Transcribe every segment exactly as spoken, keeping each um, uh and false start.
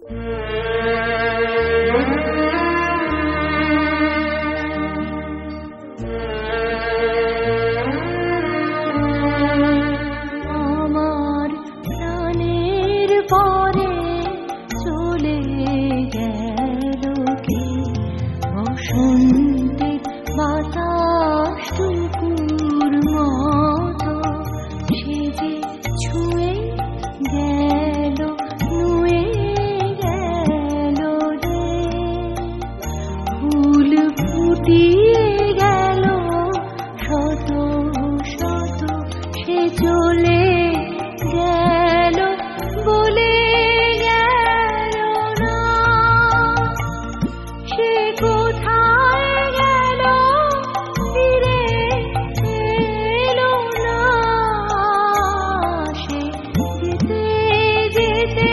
আমার প্রাণের পরে চলে গেল কি বসন্তের বাতাস টুকুর মতো, সে যে ছুঁয়ে গেল নুয়ে গেল রে। ফুল ফুটিয়ে গেল শত শত, সে চলে গেল বলে গেল না। সে কোথায় গেল ফিরে এলো না। সে যেতে যেতে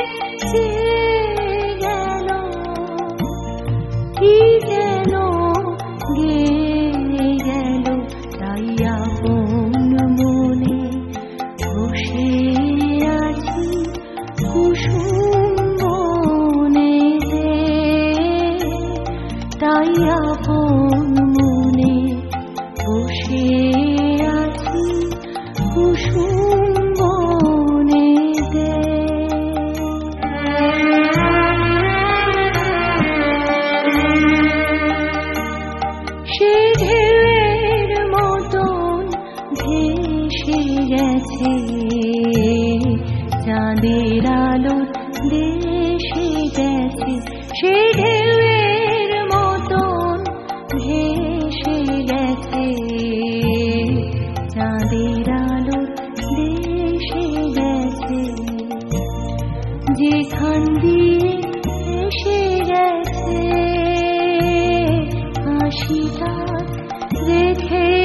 চেয়ে গেল কি যেন গেয়ে গেল। তাই আপন মনে বসে আছি কুসুম বনেতে। তাই আপন মনে বসে আছি কুসুম বনেতে। সে ঢেউয়ের মতন ভেসে গেছে চাঁদের আলো দেশে গেছে। সে ঢেউয়ের মতন ভেসে গেছে চাঁদের আলো দেশে গেছে। যেখান দিয়ে এসে গেছে হাসিটা রেখে